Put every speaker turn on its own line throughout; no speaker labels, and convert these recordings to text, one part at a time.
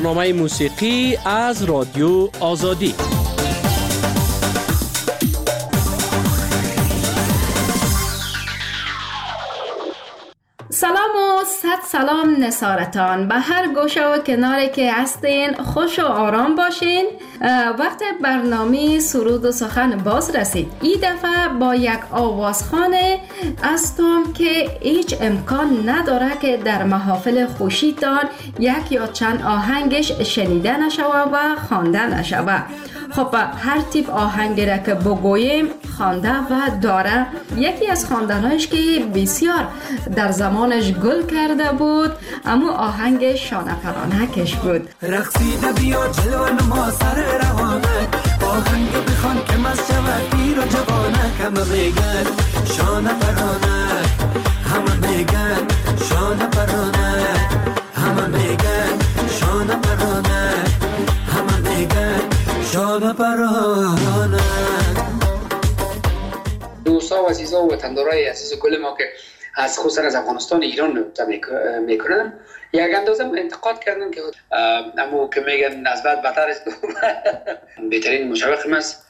برنامه موسیقی از رادیو آزادی.
سلام و صد سلام نصارتان به هر گوشه و کناری که هستین. خوش و آرام باشین. وقت برنامه سرود و سخن باز رسید. این دفعه با یک آوازخانه هستم که هیچ امکان نداره که در محافل خوشیتان یک یا چند آهنگش شنیده نشوه و خوانده نشوه. خب هر تیپ آهنگی را که بگوییم خوانده و داره. یکی از خواندنهایش که بسیار در زمانش گل کرده بود اما آهنگ شانه پرانکش بود.
رقصیده بیا جلو نما سر روانک، آهنگ بخوان که مست شود پیر و جوانک. همه میگن شانه پرانک، همه میگن شانه پرانک، همه میگن شانه پرانک، همه میگن شانه پرانک.
دوستا و عزیزا و وطندارای عزیز گل ما که از خصوصا از افغانستان ایران میکنن یک اندازه انتقاد کردن که اما که میگن از بعد بدتر است. بهترین مشوق است.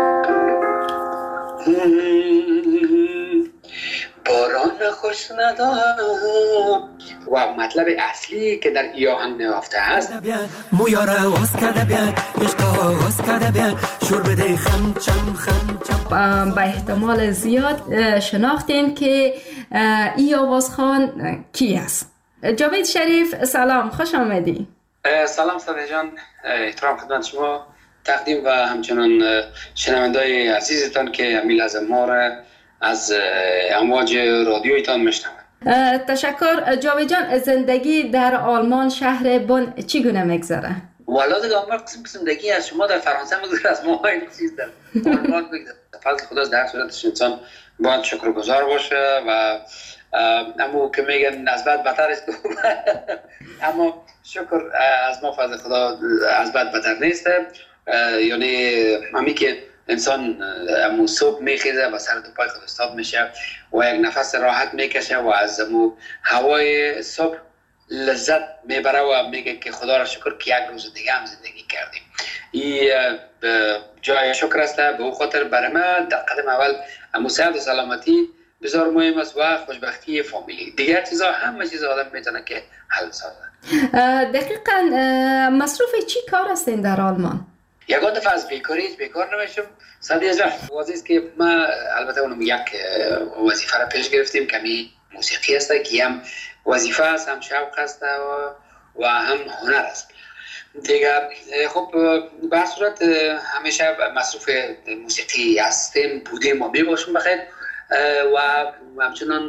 باران خوش ندارم و مطلب اصلی که در این آهنگ نهفته است
مویاره واس کرده بیان عشقا واس کرده بیان شور بده خم چم خم چم.
به احتمال زیاد شناختین که این آوازخوان کی است. جاوید شریف سلام، خوش آمدی.
سلام صدیق جان، احترام خدمت شما تقدیم و همچنان شنوندای عزیزتان که امیل از ما را از امواج رادیویتان میشنوند.
تشکر. جاوید جان، زندگی در آلمان شهر بن چگونه میگذره؟
ولاد دامر قسم زندگی از شما در فرانسه میگذره، از ما این چیز در آلمان میگذره. فضل خدا در صورتش انسان باید شکرگزار باشه و اما که میگن از بد بدتر است اما شکر از ما فضل خدا از بد بدتر نیست. یعنی همی که انسان امو صبح میخیزه و سر تو پای خود استاد میشه و یک نفس راحت میکشه و از امو هوای صبح لذت میبره و میگه که خدا را شکر که یک روز دیگه هم زندگی کردیم. این جای شکر است. به او خاطر برای من در قدم اول امو صحت و سلامتی بسیار مهم است و خوشبختی فامیلی. دیگر چیزا همه چیز آدم میتونه که حل سازه.
دقیقاً مصروف چی کار هستین در آلمان؟
یگان دفعه از بیکار نمیشم. صدیق جان واضحه که ما البته اونم یک وظیفه را پیش گرفتیم که موسیقی است که هم وظیفه است، هم شوق است و هم هنر است دیگر. خب به هر صورت همیشه مصروف موسیقی هستیم، بودیم و میباشیم بخیر و همچنان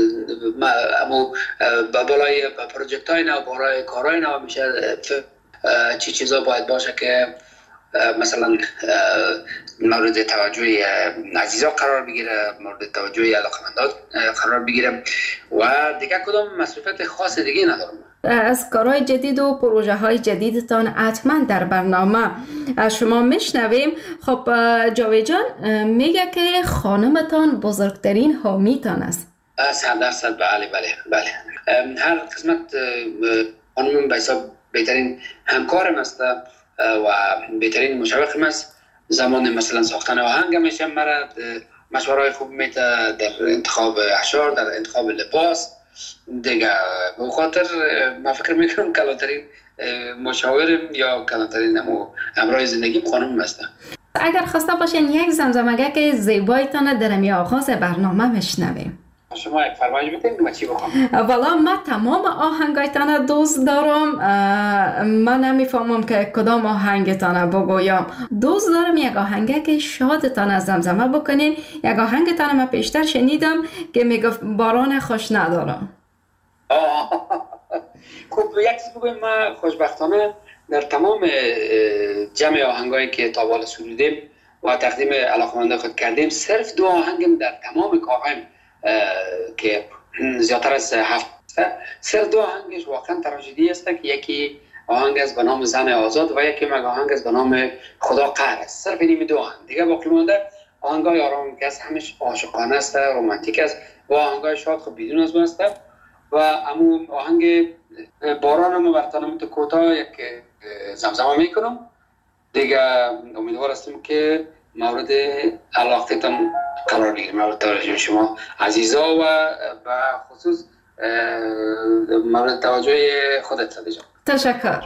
بالای پروژکت های نو، بالای کارهای نو میشه چی چیزا باید باشه که مثلا مورد توجه عزیزا قرار بگیره، مورد توجه علاقمندان قرار بگیره و دیگه کدام مسئولیت خاص دیگه ندارم.
از کارهای جدید و پروژه های جدیدتان حتما در برنامه از شما میشنویم. خب جاوید جان میگه که خانمتان بزرگترین حامیتان است.
100% بله. هر قسمت خانمم به حساب بهترین همکارم است و بهترین مشوقم است. زمان مثلا ساختن آهنگ میشه مرا مشوره‌های خوب میده در انتخاب اشعار، در انتخاب لباس دیگه. به خاطر من فکر میکنم کلانترین مشاورم یا کلانترین همراه زندگیم خانم هستم.
اگر خواسته باشین یک زمزمه که زیبایتان در می آغاز برنامه میشنویم.
شما یک فرمایش بدید من چی بخوام؟
والا من تمام آهنگایتان دوست دارم. من نمیفهمم که کدام آهنگتان بگویم. دوست دارم یک آهنگ که شادتان از زمزمه بکنین. یک آهنگتان من پیشتر شنیدم که میگفت باران خوش ندارم.
خب یک چیز بگویم، ما خوشبختانه در تمام جمع آهنگایی که تا بالا سرودیم و تقدیم علاقمندان خود کردیم صرف 2 آهنگم در تمام کارهایم که زیادتر از 7 صرف 2 آهنگش واقعا تراژدی است که یکی آهنگ است به نام زن آزاد و یکی آهنگ است به نام خدا قهر است. صرف این 2 آهنگ دیگه باقی مونده آهنگای آرام که است، همش عاشقانه است، رمانتیک است و آهنگای شاد خب بدون از است و امو آهنگ بارانم برتنم تو کوتاه یک زمزمه میکنم دیگه. امیدوار هستم که مورد علاقتان قرار بگیریم، مورد توجه شما عزیزا و خصوص مورد توجه خودت سادی جان.
تشکر.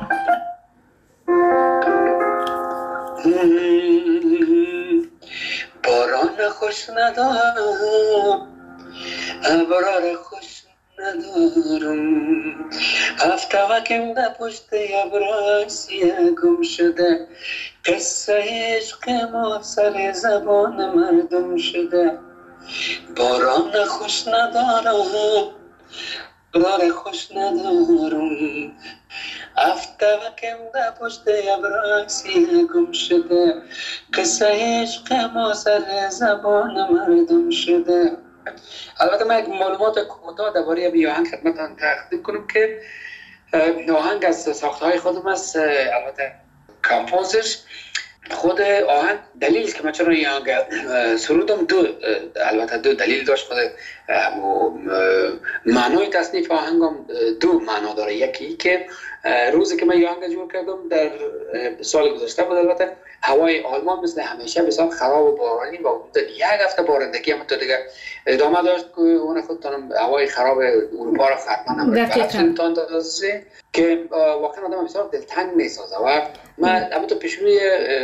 باران خوش ندارم، ابرار خوش ندارم، هفته وکم در پشت ابرار سیه گم شده، قصه عشق ما سر زبان مردم شده. باران خوش ندارم، ابرار خوش ندارم، هفته وکم در پشت ابرار سیه گم شده، قصه عشق ما سر زبان مردم شده. البته من یک معلومات کوتاه درباره این آهنگ خدمتتان تقدیم کنم که آهنگ از ساخته‌های خودم است. البته کامپوزرش خود آهنگ دلیل که من چرا این آهنگ سرودم البته دو دلیل داشت. خود معنای تصنیف آهنگم دو معنا داره. یکی که روزی که من این آهنگ جور کردم در سال گذشته بود، البته هوای آلمان مثل همیشه بسیار خراب و بارانی و یک هفته بارندگی هم تو دیگه ادامه داشت که اون خودتانم هوای خراب اروپا را ختما نمی‌کنه که واقعا آدم بسیار دلتنگ می‌سازه. و من البته پیشونی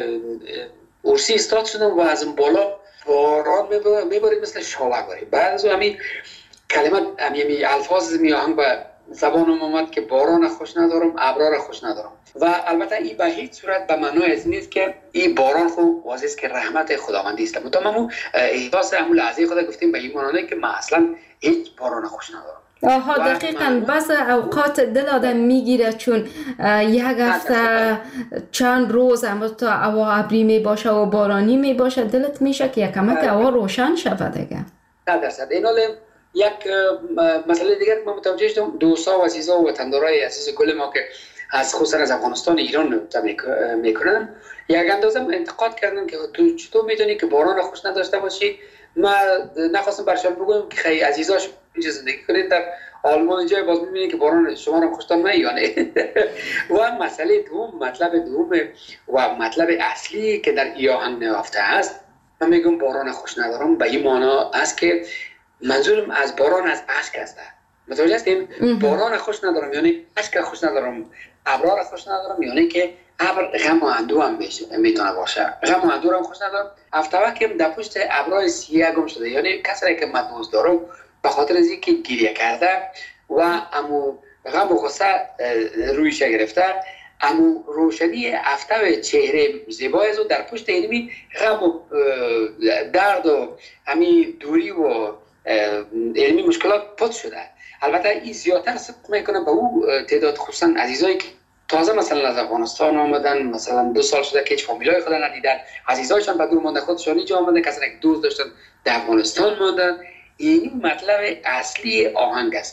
ارسی استاد شدم و از بالا باران میبارید مثل شاوگاری. بعد از همین کلمات همین الفاظ میآهنگ و زبانم اومد که باران خوش ندارم، ابرار خوش ندارم. و البته این به هیچ صورت به معنای از نیست که این باران خو واضح است که رحمت خداوندی است. متأمم احساس همون لحظه خدا گفتیم به این معنی که من اصلا هیچ باران خوش ندارم.
آها دقیقاً. بس اوقات دل آدم میگیره چون یک هفته چند روز اما تا هوا ابری می باشه و بارانی می باشه دلت میشه که یکمک هوا روشن شود دیگه.
100%. این حال یک مسئله دیگر ما متوجه شدم، دوستا و عزیزا و وطندارای عزیز گل ما که از خصوصا از افغانستان ایران میکنن یک اندازه انتقاد کردن که تو چطور میدونی که باران خوش نداشته باشی. من نخواستم برشان بگویم که خیلی عزیزاش اینجا زندگی کنید در آلمان اینجا باز میبینید که باران شما را خوشتان میانه. و مسئله دوم، مطلب دوم و مطلب اصلی که در این آهنگ نهفته است، من میگم باران خوش ندارم به این معنا است که منظورم از باران از اشک است. متوجه هستیم؟ باران خوش ندارم یعنی اشک خوش ندارم، ابرار خوش ندارم یعنی که ابر غم و اندوه هم میتونه باشه. غم و اندوه هم خوش ندارم، هفته که در پشت ابرار سیاه گم شده یعنی کسی که من دوست دارم به خاطر از اینکه گریه کرده و امو غم و غصه رویش گرفته، امو روشنی هفته چهره زیبای از در پشت اینمی غم و درد و همی دوری و علمی مشکلات پد شده. البته این زیادتر صدق میکنه به او تعداد خصوصا عزیزایی که تازه مثلا از افغانستان آمدن، مثلا 2 سال شده که هیچ فامیلای خود ندیدن، عزیزایشان به دور مانده خودشان اینجا آمدن، کسانی که دوست داشتن در افغانستان ماندن. این مطلب اصلی آهنگ است.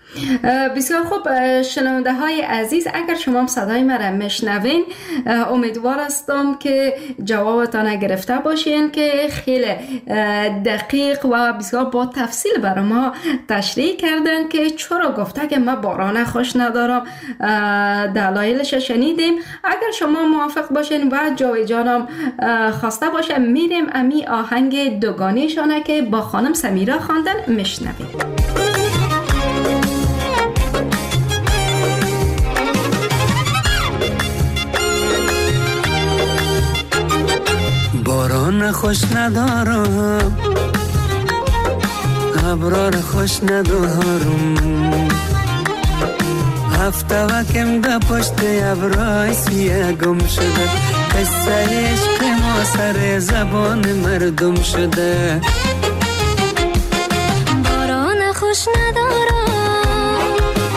بسیار خوب. شنونده های عزیز، اگر شما هم صدای مرا میشنوین امیدوار هستم که جوابتان گرفته باشین که خیلی دقیق و بسیار با تفصیل برای ما تشریح کردن که چرا گفته که من باران خوش ندارم، دلایلش شنیدیم. اگر شما موافق باشین و جاوی جانم خواسته باشه میریم امی آهنگ دوگانه شانه که با خانم سمیرا خواندن میشنویم.
باران خوش ندارم، ابرار خوش ندارم، هفته وکم ده پشت ابرای سیاه گم شده، قصه عشق ما سر زبان مردم شده.
باران خوش ندارم،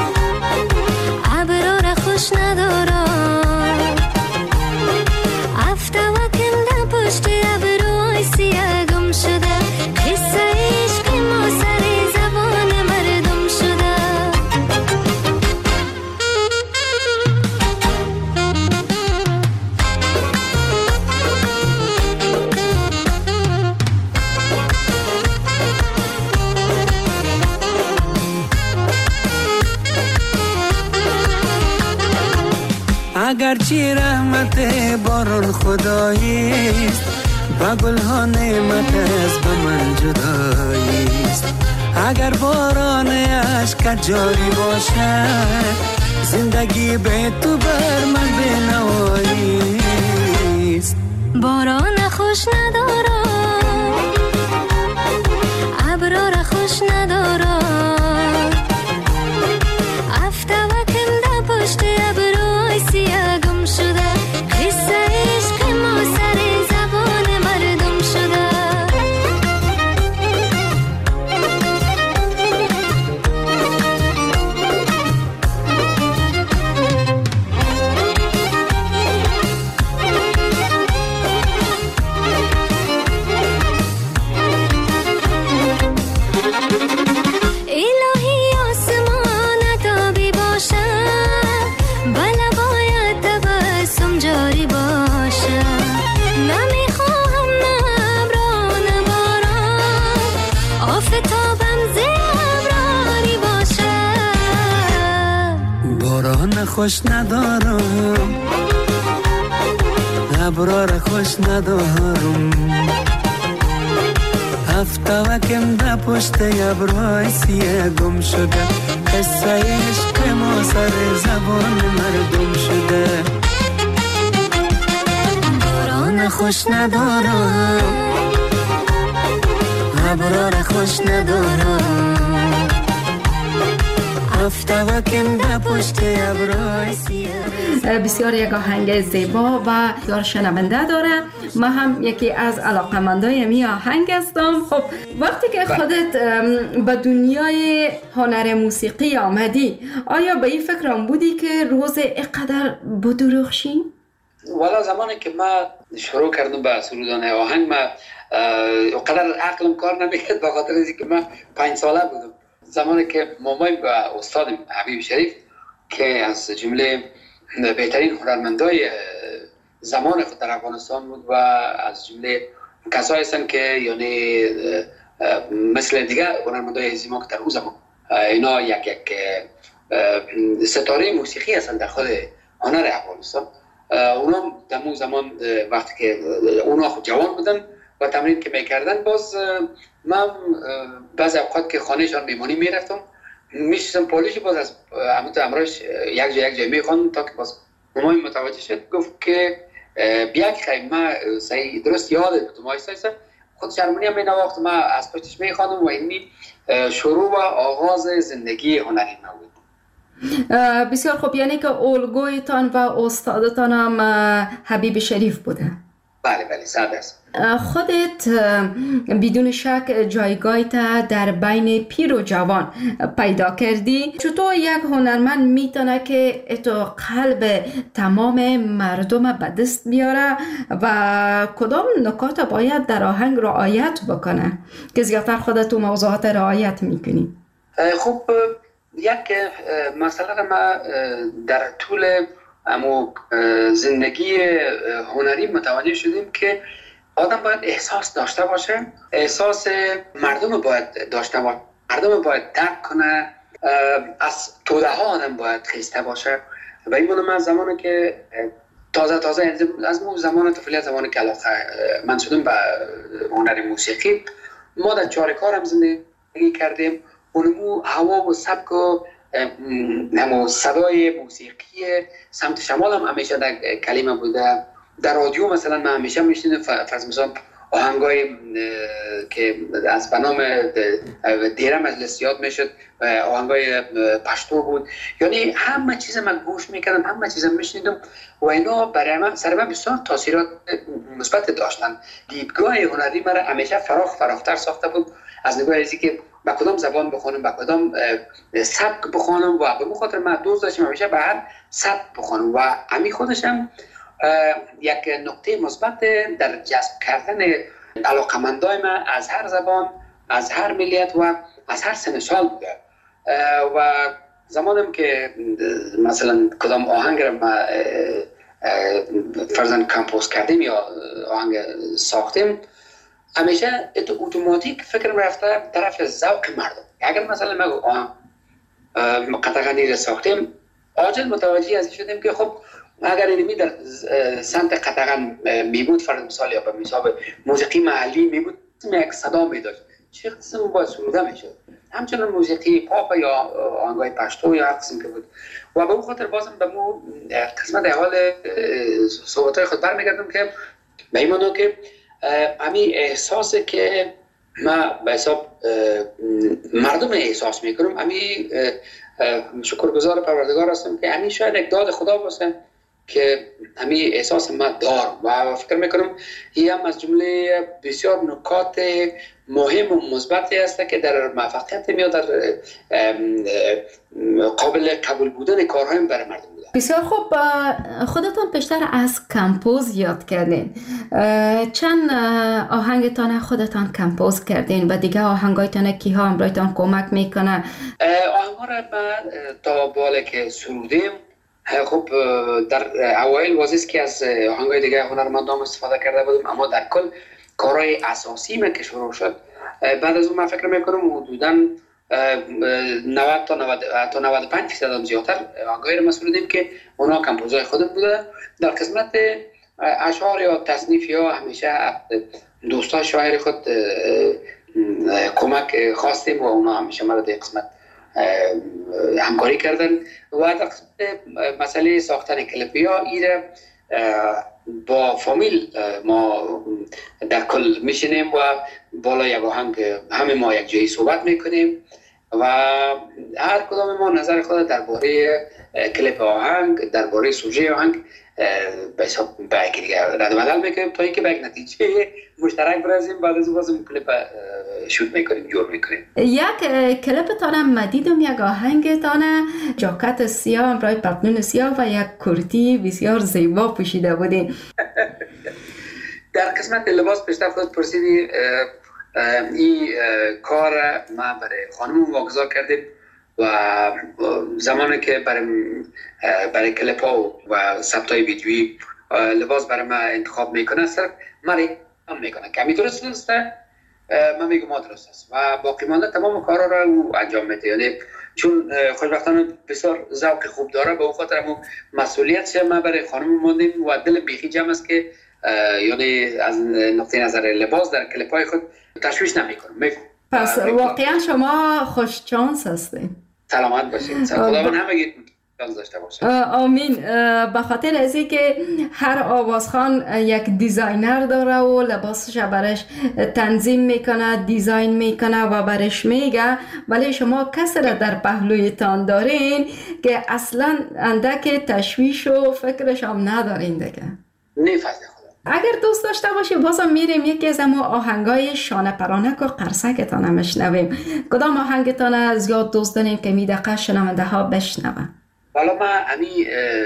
ابرار خوش ندارم، هفته وکم ده پشت ابرای سیاه گم شده، قصه عشق ما سر زبان مردم شده.
گرچه رحمت باران خداییست، با گل ها نعمت از به من جداییست. اگر باران عشق جاری باشد، زندگی به تو بر من بنواییست.
باران خوش ندارم، ابرا را خوش ندارم، افته و کنده پشت ابروی سیاه گم شده، قصه عشق ما سر زبان مردم شده.
خوش ندارم، ابرا را خوش ندارم، هفته و کم در پشت ابروی سیاه گم شده، قصه عشق ما سر زبان مردم شده. باران خوش ندارم، ابرا را خوش ندارم،
بسیار یک آهنگ زیبا و بسیار شنونده داره. ما هم یکی از علاقمندای می آهنگ هستم. خب وقتی که خودت به دنیای هنر موسیقی آمدی، آیا به این فکرم بودی که روز اینقدر بدرخشی؟
والا زمانی که ما شروع کردم به سرودن آهنگ، ما اونقدر عقلم کار نمیکرد، به خاطر اینکه من 5 ساله بودم. زمانی که مامای با استاد حبیب شریف که از جمله بهترین هنرمندای زمان خود در افغانستان بود و از جمله کسایی هستند که یعنی مثل دیگه هنرمندای هزیما که در اون زمان اینا یک ستاره موسیقی هستند در خود هنر افغانستان. اونا در اون زمان وقتی که اونا خود جوان بودن و تمرین که میکردن، باز من بعضی اوقات که خانهشان میمانی میرفتم، میشستم پالیش، باز از امروش یک جای میخوان تا که باز مامان متوجه شد، گفت که بیا که من صحیح درست یاد بودم آیسته خود شرمونی هم مینواخت، من از پشتش میخواندم و اینی شروع و آغاز زندگی هنری من بود.
بسیار خوب، یعنی که الگویتان و استادتان هم حبیب شریف بوده؟
بله بله، 100%.
خودت بدون شک جایگاهت در بین پیر و جوان پیدا کردی. چطور یک هنرمند میتونه که اتو قلب تمام مردم به دست بیاره و کدام نکات باید در آهنگ رعایت بکنه که زیادتر خودت و موضوعات رعایت میکنی؟
خب یک مسئله ما در طول اما زندگی هنری متوجه شدیم که آدم باید احساس داشته باشه، احساس مردم باید داشته باشه، مردم باید درک کنه، از توده ها آدم باید خیسته باشه. و این من زمانی که تازه از زمان طفولیت، زمانی که علاقه من شدم به هنر موسیقی، ما در چارکار هم زندگی کردیم. اونمو هوا و سبک و صدای موسیقی سمت شمال هم همیشه در کلمه بوده. در رادیو مثلا من همیشه میشنیدم فرض مثلا آهنگای که از بنام دیره مجلس یاد میشد، آهنگای پشتو بود، یعنی همه چیز من گوش میکردم، همه چیز میشنیدم و اینا برای من سر من بسیار تاثیرات مثبت داشتن. دیدگاه هنری من همیشه فراختر ساخته بود، از نگاه ازی که با کدام زبان بخونم، با کدام سبک بخونم و به خاطر من دوست داشتم همیشه به هر سبک بخونم و همین خودشم یک نقطه مثبت در جذب کردن علاقمندای من از هر زبان، از هر ملیت و از هر سن سال بوده. و زمانم که مثلا کدام آهنگ را ما فرضاً کمپوز کردیم یا آهنگ ساختیم، همیشه اتوماتیک فکرم رفته طرف ذوق مردم. اگر مثلا ما قطعه غنی را ساختیم، عاجل متوجه از شدیم که خب اگر اینمی در سمت قطغن می بود فرض مثال یا به مثال موسیقی محلی می بود یک صدا می داشت چه قسم باید سروده می شد. همچنان موسیقی پاپ یا آهنگای پشتو یا هر قسم که بود و به اون خاطر بازم به مو قسمت اول صحبتهای خود برمیگردم که به این معنی که همین احساسی که ما به حساب مردم احساس میکنم همین شکرگزار پروردگار هستم که همین شاید یک داد خدا باشه که همین احساس ما دارم و فکر میکنم این هم از جمله بسیار نکات مهم و مثبتی است که در موفقیت میاد در قابل قبول بودن کارهایم برای مردم بوده.
بسیار خوب. خودتان بیشتر از کمپوز یاد کردین. چند آهنگتان خودتان کمپوز کردین و دیگه آهنگایتان کیها همراهتان کمک میکنه؟
آهنگا را من تا بالا که سرودیم خب در اوایل واضح که از آهنگای دیگه هنرمندان استفاده کرده بودیم اما در کل کارهای اساسی من که شروع شد بعد از اون من فکر میکنم حدوداً 90 تا 95% هم زیادتر آهنگایی رو ما سرودیم که اونا کمپوزهای خودم بوده. در قسمت اشعار یا تصنیف یا همیشه دوستا شاعر خود کمک خواستیم و اونا همیشه ما رو در قسمت همکاری کردن و در مسئله ساختن کلیپی ها ایره با فامیل ما در کل میشینیم و بالا یک آهنگ همه ما یک جایی صحبت میکنیم و هر کدام ما نظر خود درباره کلیپ آهنگ درباره سوژه آهنگ به حساب به دیگه رد و بدل میکنیم تا اینکه به یک نتیجه مشترک برسیم. بعد از اون بازم کلیپ شوت میکنیم جور میکنیم.
یک کلیپتان مدیدم یک آهنگتان جاکت سیاه امرای پتلون سیاه و یک کرتی بسیار زیبا پوشیده بودین.
در قسمت لباس بیشتر خود پرسیدی این کار ما برای خانم واگذار کردیم و زمانی که برای کلیپ ها و ثبتای ویدیویی لباس برای ما انتخاب میکنه صرف ما هم میکنه که همین درست نیسته من میگم ما درست است و باقی مانده تمام کارا را او انجام میده. یعنی چون خوشبختانه بسیار ذوق خوب داره به اون خاطر همون مسئولیت ما برای خانم ماندیم و دل بیخی جمع است که یعنی از نقطه نظر لباس در کلیپ های خود تشویش نمیکنم.
پس واقعا شما خوش چانس هستین.
سلامت باشید. خدا من همگی چانس داشته باشه.
آمین. به خاطر از اینکه هر آوازخوان یک دیزاینر داره و لباسش برش تنظیم میکنه دیزاین میکنه و برش میگه ولی شما کسی را در پهلویتان دارین که اصلا اندک تشویش و فکرش هم ندارین دیگه.
نفذ
اگر دوست داشته باشی بازم میریم یکی از اما آهنگای شانه پرانک و قرصکتان هم بشنویم. کدام آهنگتان زیاد دوست داریم که می دقیقه شنونده ها بشنوم؟
والا ما همی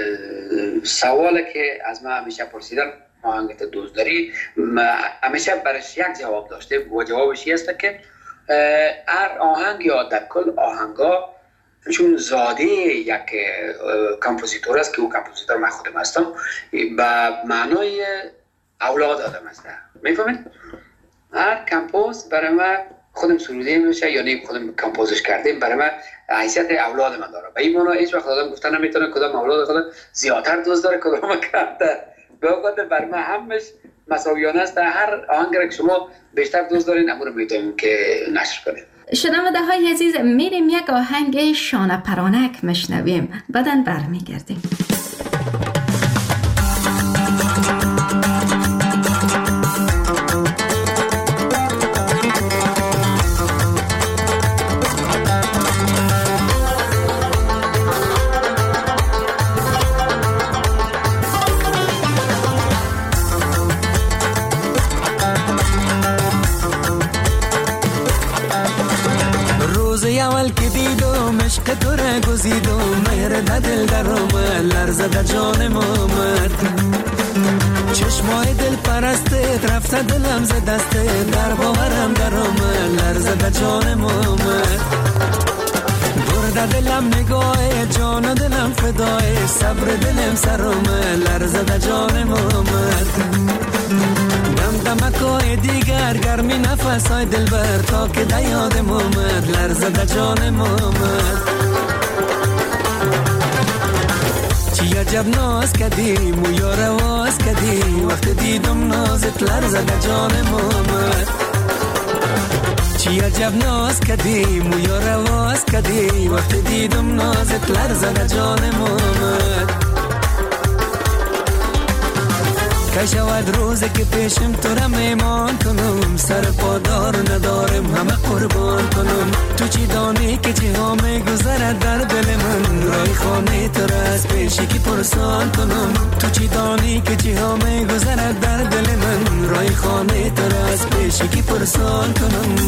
سواله که از ما همیشه پرسیدن آهنگت دوست داری همیشه برش یک جواب داشته و جوابش است که هر آهنگ یا در کل آهنگا چون زاده یک کمپوزیتور است که او کمپوزیتور من خودم هستم به معنای اولاد آدم است. میفهمید؟ هر کمپوز برای من خودم سروده میشه یعنی خودم کمپوزش کردیم برای من حیثیت اولاد من داره. به این معنی هیچ وقت آدم گفتن نمیتونه کدام اولاد خودم زیادتر دوست داره کدام کمتر. به خاطر برای من همش مساویانه است. هر آهنگ را که شما بیشتر دوست دارین امور میتونیم که نشر کنیم.
شنونده های عزیز میریم یک آهنگ شانه پرانک مشنویم بعدن برمیگردیم.
عشق تو را گزیدم مهر دل در آمد لرزه در جانم آمد چشمای دل پرستت رفته دلم ز دستت در باورم در آمد لرزه در جانم آمد برده دلم نگاه جان دلم فدای صبر دلم سر آمد لرزه در جانم آمد دمکای دیگر گرمی نفسای دلبر تا که در یادم آمد لرزه در جانم آمد چی چی عجب ناز کردی مویا رواز کردی وقت دیدم نازت لرزد جان محمد چی عجب ناز کردی مویا رواز کردی وقت دیدم نازت لرزد جان محمد که شود روزی که پیشم تو را میمان کنم سر پادار ندارم همه قربان کنم تو چی دانی که چی ها میگذرد در دل من رای خانه تو را از پیشی که پرسان کنم تو چی دانی که چی ها میگذرد در دل من رای خانه تو را از پیشی که پرسان کنم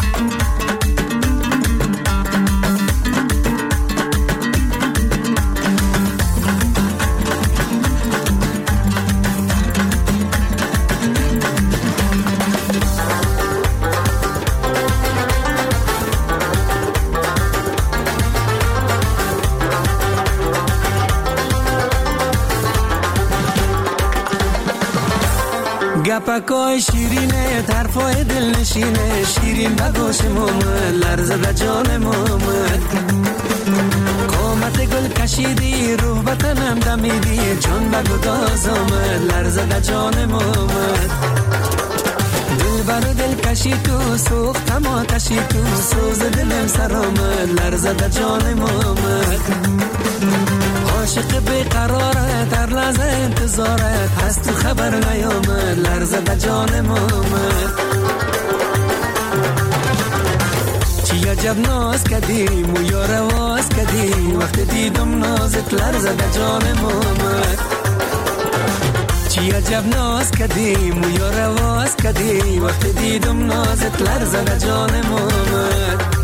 گپکای شیرینه طرفای دل نشینه شیرین بگوش مومد لرزد جان مومد قامت گل کشیدی روح بطنم دمیدی جان بگو داز آمد لرزد جان مومد دل بر دل کشی تو سوختم آتشی تو سوز دلم سر آمد لرزد جان مومد عاشق بیقرارت در لحظه انتظارت هست تو خبر نیامد لرزد جان محمد چی عجب ناز کردی مویا رواز کردی وقت دیدم نازت لرزد جان محمد چی عجب ناز کردی مویا رواز کردی وقت دیدم نازت لرزد جان محمد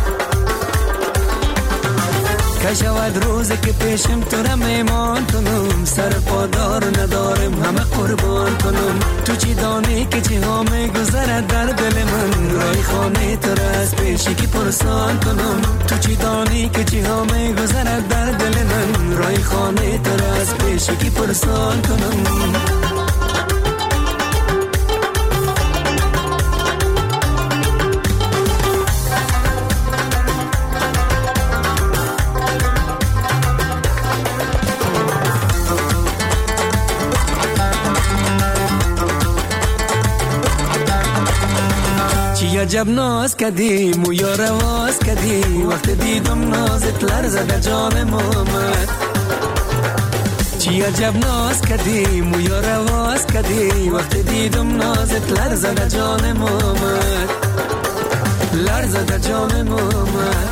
که شود روزی که پیشم تو را میمان کنم سر پادار ندارم همه قربان کنم تو چی دانی که چی ها میگذرد در دل من رای خانه تو را از پیشی که پرسان کنم تو چی دانی که چی ها میگذرد در دل من رای خانه تو را از پیشی که پرسان کنم عجب ناز کردی مویا رواز کردی وقت دیدم نازت لرزد جان محمد چی عجب ناز کردی مویا رواز کردی وقت دیدم نازت لرزد جان محمد لرزد جان محمد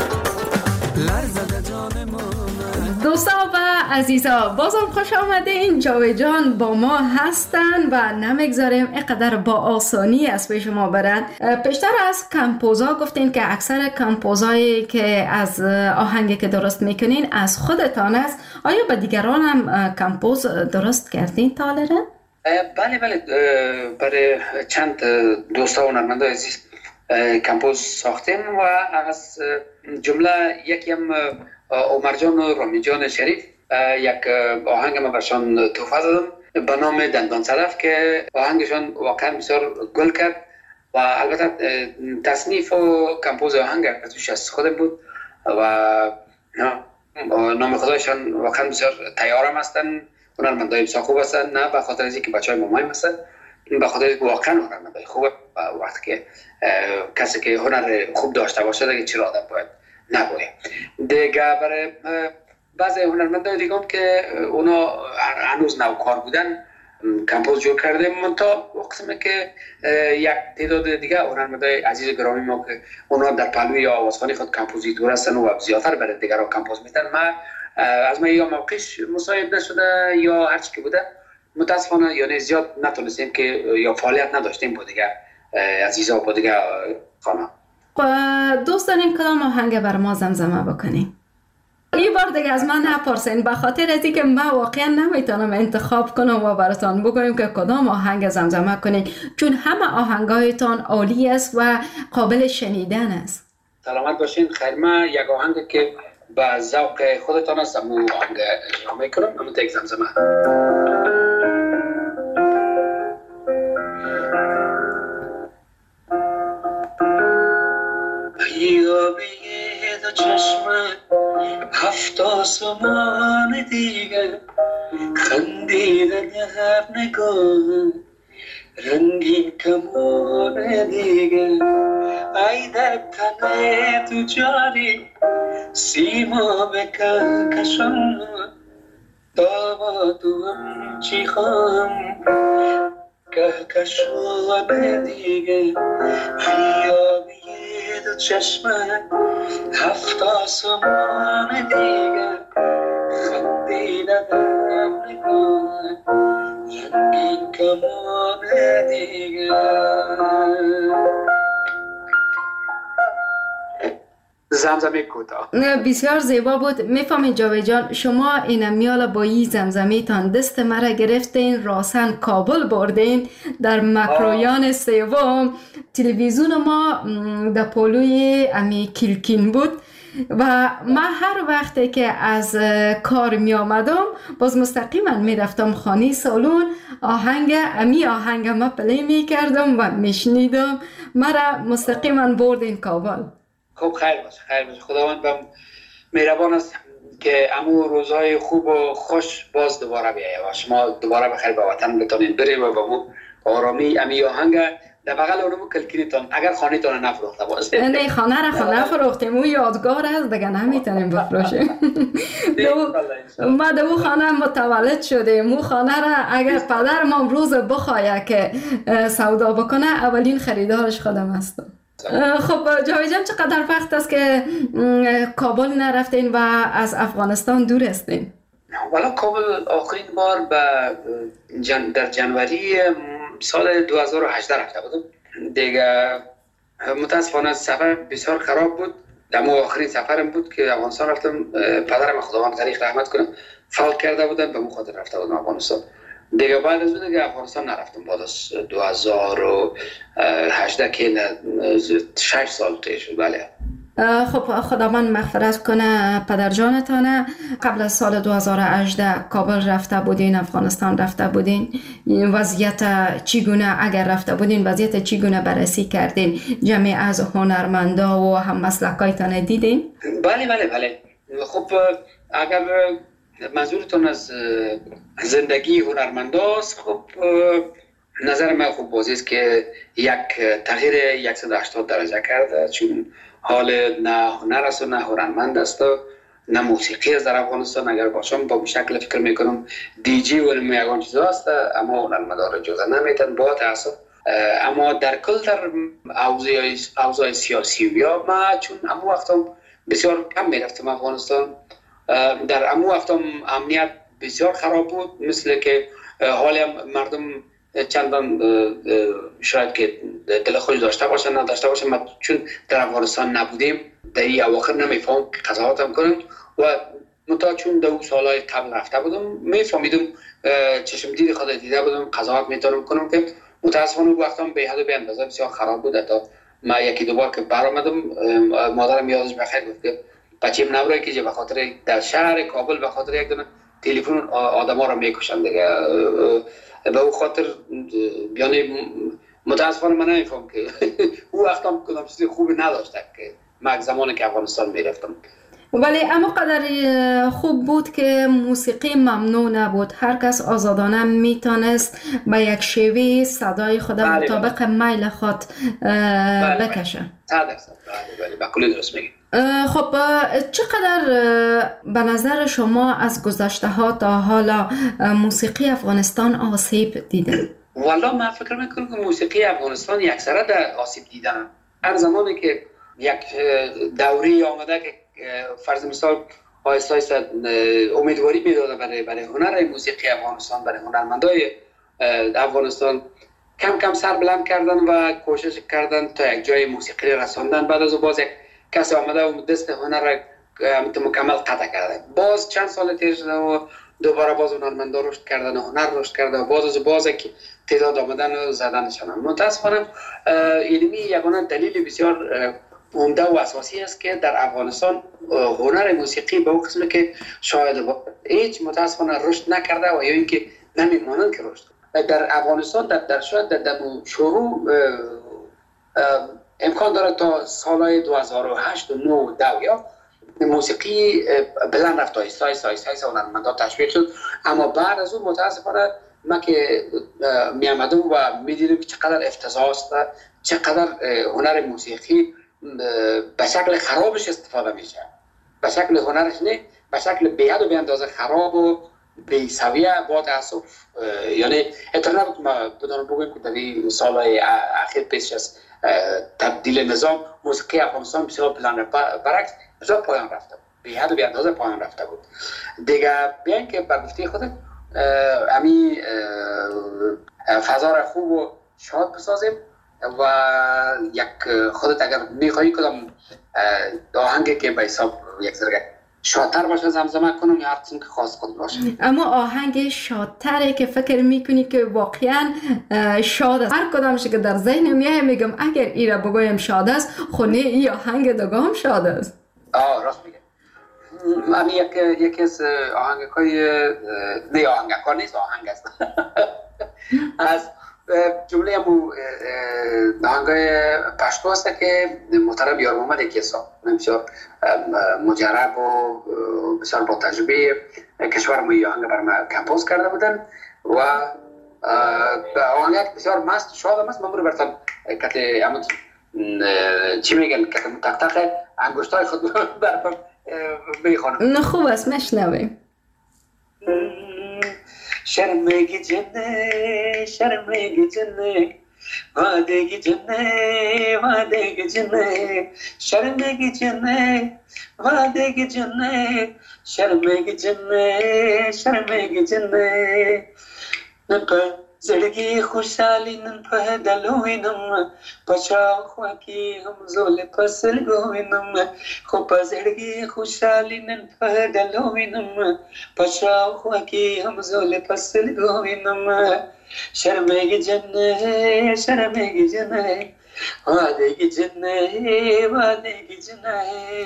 لرزد جان محمد
دوستا و عزیزا بازم خوش آمده این جاوید جان با ما هستن و نمیگذاریم اینقدر با آسانی از پیش ما برن. پیشتر از کمپوزا گفتین که اکثر کمپوزایی که از آهنگی که درست میکنین از خودتان است. آیا به دیگران هم کمپوز درست کردین تالره؟
بله برای چند دوستا و هنرمندا عزیز کمپوز ساختیم و از جمله یکیم عمر جان و رامی جان شریف یک آهنگ ما برشان تحفه دادم به نام دندان صدف که آهنگشان واقعا بسیار گل کرد و البته تصنیف و کمپوز آهنگ ازش از خودم بود و نام خدایشان واقعا بسیار تیارم هستن هنرمندای بسیار خوب هستن نه به خاطر از اینکه بچهای مامایم هستن به خاطر اینکه واقعا هنرمندای خوبه و وقتی که کسی که هنر خوب داشته باشه دیگه چرا آدم باید نبوده دیگه. برای بعضی هنرمندای دیگه هم که اونا هنوز نوکار بودن کمپوز جور کرده منتها قسمه که یک تعداد دیگه هنرمندای عزیز گرامی ما که اونا در پهلوی آوازخوانی خود کمپوزیتور هستن و زیادتر برای دیگران کمپوز میتن از من یا موقعش مساعد نشده یا هرچی که بوده متاسفانه یعنی زیاد نتونستیم که یا فعالیت نداشتیم با دیگه عزیزا با دیگه خانه.
دوست داریم کدام آهنگ بر ما زمزمه بکنیم؟ این بار دیگه از من نپرسین به خاطر از اینکه من واقعا نمیتونم انتخاب کنم و براتون بگویم که کدام آهنگ زمزمه کنین چون همه آهنگایتان عالی است و قابل شنیدن است.
سلامت باشین. خیر من یک آهنگ که با ذوق خودتان است امو آهنگ اجرا میکنم امو تک زمزمه. یابی دو چشمت هفت آسمان دیگر خندیده در نگاه رنگین کمان دیگر ای در تنه تو جانی سیما بکن کشان دامادوم چی خواهم کهکشان دیگه خیابی دو چشمه هفت آسمان دیگه خندیده در نگاه رنگین کمان دیگه. زمزمه کوتاه
بسیار زیبا بود. میفهمین جاوید جان، شما این میال با این زمزمیتان دست مرا گرفتین، راسن کابل بردین. در مکرویان سوم تلویزیون ما در پولوی امی کلکین بود و من هر وقتی که از کار می آمدم باز مستقیما می رفتم خانه سالون، آهنگ ما پلی می کردم و می شنیدم. مرا مستقیما بردین کابل.
خب خیر باشه خداوند مهربان است که امو روزهای خوب و خوش باز دوباره بیایه و شما دوباره بخیر به وطن بتونین بریم و با آرامی امی آهنگ در بغل اونمو کلکینیتون اگر خانه تان نفروخته باشه.
نه خانه را نفروختیم، او یادگار است دیگه نمیتونیم بفروشیم. ما در او خانه متولد شدیم، او خانه را اگر پدر ما امروز بخواه که سودا بکنه اولین خریدارش خودم هستم. خب جاوید جان، چقدر وقت است که کابل نرفتین و از افغانستان دور هستین؟
والا کابل آخرین بار در جنوری سال 2018 رفته بودم دیگه. متاسفانه سفر بسیار خراب بود. دمو آخرین سفرم بود که افغانستان رفتم. پدرم خداوند غریق رحمت کنه فوت کرده بودن، به مخاطر رفته بودم افغانستان دیگه. بعد از اون دیگه افغانستان نرفتم. بعد از 2018 که 6 سال طی شد. بله.
خب خداوند مغفرت کنه پدر جانتانه. قبل از سال 2018 کابل رفته بودین، افغانستان رفته بودین، وضعیت چگونه اگر رفته بودین وضعیت چگونه بررسی کردین؟ جمعی از هنرمندا و هم مسلکایتان دیدین؟
بله. خب اگر منظورتون از زندگی هنرمنداست، خب نظر من خوب بازی است که یک تغییر 180 درجه کرده، چون حال نه هنر است و نه هنرمند است و نه موسیقی است در افغانستان. اگر باشم با شکل فکر میکنم دیجی و میگن چیزا است، اما هنرمندا را جزا نمیتن با تاسف. اما در کل در اوضاع سیاسی یا ما چون امو وقتم بسیار کم میرفتم افغانستان، در امو وقتم امنیت بسیار خراب بود، مثل که حال مردم چندان شاید که دل خوش داشته باشن نداشته باشن. ما چون در افغانستان نبودیم در این اواخر نمیفهم که قضاوتم کنم و متا چون در اون سالهای قبل رفته بودم میفهمیدم، چشم دید خود دیده بودم، قضاوت میتونم کنم که متاسفانه وقتم به حد و به اندازه بسیار خراب بود. تا ما یکی دو بار که برآمدم مادرم یادش بخیر گفت که بچه‌م نبره که به خاطر در شهر کابل به خاطر یک دونه تلفن آدما رو میکشن دیگه. به اون خاطر یعنی متاسفانه من نمیفهم که او وقتم کدام چیز خوبی نداشته که من زمانی که افغانستان میرفتم.
ولی اما قدر خوب بود که موسیقی ممنوع نبود، هر کس آزادانه میتونست به یک شیوه صدای خود مطابق میل خود بکشه.
بله با کلی درست میگی.
خب چقدر به نظر شما از گذشته ها تا حالا موسیقی افغانستان آسیب دیده؟
والا من فکر میکنم که موسیقی افغانستان یکسره در آسیب دیدن. هر زمانی که یک دوری آمده که فرض مثال آیسته امیدواری میداده برای هنر موسیقی افغانستان، برای هنرمندای افغانستان، کم کم سر بلند کردن و کوشش کردن تا یک جای موسیقی رساندن. بعد از باز یک کسی آمده و دست هنر را مکمل قطع کرده. باز چند سال تیر شده و دوباره باز هنرمندا رشد کردن و هنر رشد کرده و باز که تعداد آمدن و زدنشان. متاسفانه علمی یگانه دلیل بسیار عمده و اساسی است که در افغانستان هنر موسیقی به اون قسمه که شاید هیچ متاسفانه رشد نکرده و یا اینکه نمیمانند که رشد در افغانستان در شاید در شروع امکان داره تا سالهای 2008 و 9 و 10 یا موسیقی بلند رفت، آیسته هنرمندا تشویق شد. اما بعد از اون متاسفانه ما که می آمدم و می دیدم که چقدر افتضاح است، چقدر هنر موسیقی به شکل خرابش استفاده میشه، به شکل هنرش نه، به شکل بی‌حد و بی‌اندازه خراب و بی سویه. با تاسف یعنی اطلاع نبود ما بدانم بگویم که در این سالهای اخیر پیش از تبدیل نظام موسیقی افغانستان بسیار بلند برعکس بسیار پایان رفته بود، بی‌حد و بی‌اندازه پایان رفته بود دیگه. بیاین که بر گفته خودت امی فضا را خوب و شاد بسازیم و یک خودت اگر میخوایی کدام آهنگی که به حساب یک ذره شادتر باشه زمزمه کنم یا هر چیزی که خاص خود باشه.
اما آهنگ شادتره که فکر میکنی که واقعا شاد است، هر کدامش که در ذهنم میاد میگم اگر ای را بگویم شاد است خونه ای آهنگ دگام شاد است.
راست میگه. من یکی از آهنگ‌های نه آهنگ‌ها نیست، آهنگ است از جمله آهنگ‌های پشتو است که محترم یار محمد کیسا بسیار مجرب و بسیار با تجربه کشور ما آهنگ بر ما کمپوز کرده بودن و آهنگ بسیار مست شاد است. من برو برتن که همون چی میگن که تق تق انگشتای خود برام میخوانم.
خوب است مشنویم.
शर्मेगी जन्ने शर्मेगी जन्ने वादेगी जन्ने वादेगी जन्ने शर्मेगी जन्ने वादेगी जन्ने शर्मेगी जन्ने शर्मेगी जन्ने नप زړګي خوشالي نن په دلوینم پچاو خو کې هم زول فصل ګوینم خو په زړګي خوشالي نن په دلوینم پچاو خو کې هم زول فصل ګوینم شرمېږي جنې شرمېږي جنې وادېږي جنې وادېږي جنې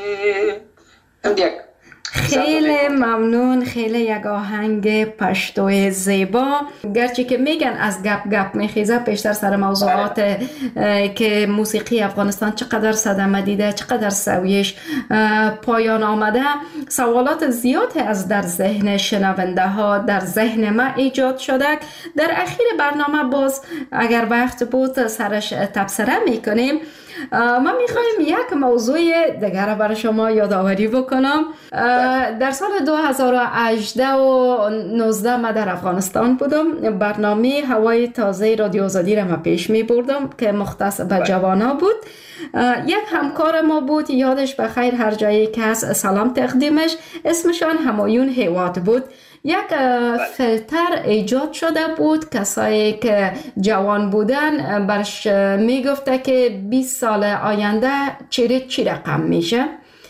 اندیک.
خیلی ممنون، خیلی یک آهنگ پشتوی زیبا، گرچه که میگن از گپ میخیزه. پیشتر سر موضوعات که موسیقی افغانستان چقدر صدمه دیده، چقدر سویش پایان آمده، سوالات زیادی از در ذهن شنونده ها در ذهن ما ایجاد شده. در اخیر برنامه باز اگر وقت بود سرش تبصره میکنیم. ما میخوایم یک موضوع دیگر برای شما یادآوری بکنم. در سال 2018 و 19 من در افغانستان بودم. برنامه هوای تازه رادیو آزادی را من پیش می بردم که مختص به جوانا بود. یک همکار ما بود، یادش بخیر، هر جایی که هست سلام تقدیمش، اسمشان همایون هیوات بود. یک فیلتر ایجاد شده بود، کسایی که جوان بودن برش میگفته که 20 سال آینده چی رقم میشه.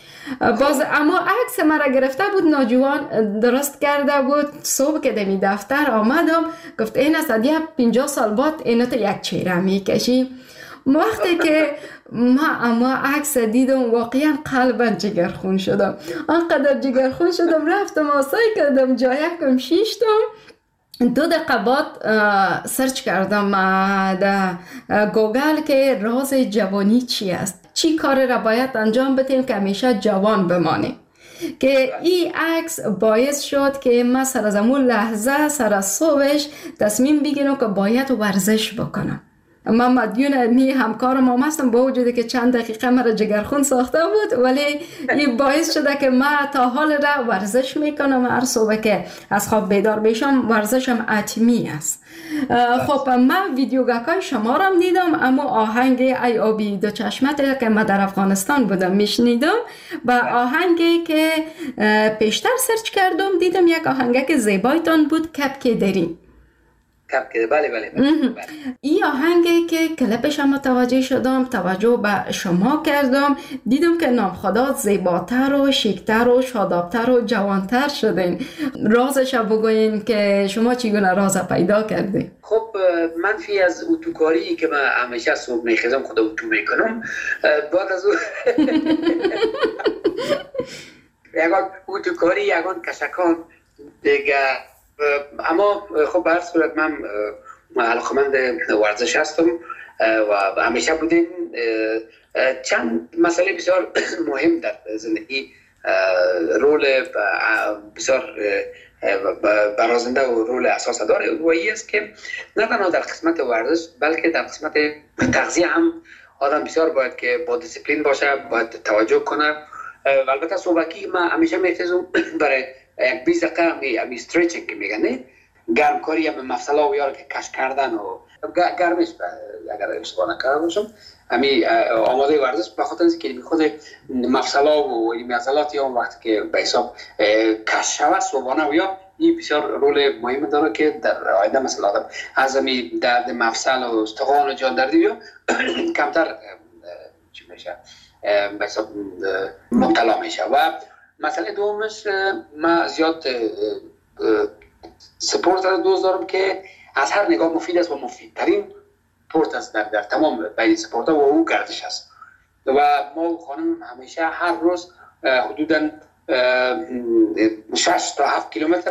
باز اما عکس مرا گرفته بود، ناجوان درست کرده بود. صبح که دمی دفتر آمدم گفت این است 50 سال بعد اینو تو یک چهره میکشی. وقتی که اما عکس دیدم واقعا قلبم جگرخون شدم، آنقدر جگرخون شدم رفتم آسای کردم جایکم شیشتم. 2 دقیقه بعد سرچ کردم در گوگل که راز جوانی چی است، چی کار را باید انجام بدیم که همیشه جوان بمانیم. که این عکس باعث شد که من سر از امون لحظه سر از صبحش تصمیم بگیرم که باید ورزش بکنم. من مدیون می همکارم هم هستم، با وجودی که چند دقیقه مرا جگرخون ساخته بود، ولی این باعث شده که من تا حال را ورزش میکنم. هر صبح که از خواب بیدار بشم ورزشم حتمی است. خب من ویدیوگاکای شما را دیدم، اما آهنگ ای آبی دو چشمت که من در افغانستان بودم میشنیدم و آهنگی که پیشتر سرچ کردم دیدم یک آهنگ که زیبایتان بود، کپ که داری.
بله.
این آهنگی که کلپش هم متوجه شدم، توجه به شما کردم، دیدم که نامخدات زیباتر و شیکتر و شادابتر و جوانتر شدین. رازش بگوین که شما چگونه راز پیدا کردین؟
خب منفی از اتوکاری که من همیشه صبح میخیزم خدا اتو میکنم، بعد از یکان اتوکاری یکان کشکان دیگه. اما خب به هر صورت من علاقمند ورزش هستم و همیشه بودیم. چند مسئله بسیار مهم در زندگی رول بسیار برازنده و رول اساس داره و این است که نه تنها در قسمت ورزش بلکه در قسمت تغذیه هم آدم بسیار باید که با دیسیپلین باشه، باید توجه کنه. و البته صبحکی من همیشه میخیزم برای 20 دقیقه همی استریچینگ که میگن گرمکاری یا مفصل ها و یا که کش کردن و گرمش اگر اشتباه نکرده باشم همی آماده ورزش به خاطر اینکه خود مفصل ها و عضلات یا وقتی که به حساب کش شود صبحانه و یا این بسیار رول مهم داره که در آینده مثلا آدم از همی درد مفصل و استخوان و جان دردی یا کمتر چی میشه به حساب مبتلا میشه. و مسئله دومش من زیاد سپورت را دوست دارم که از هر نگاه مفید است و مفیدترین سپورت است در تمام بین سپورت ها و او گردش است. و ما خانم همیشه هر روز حدوداً 6 تا 7 کیلومتر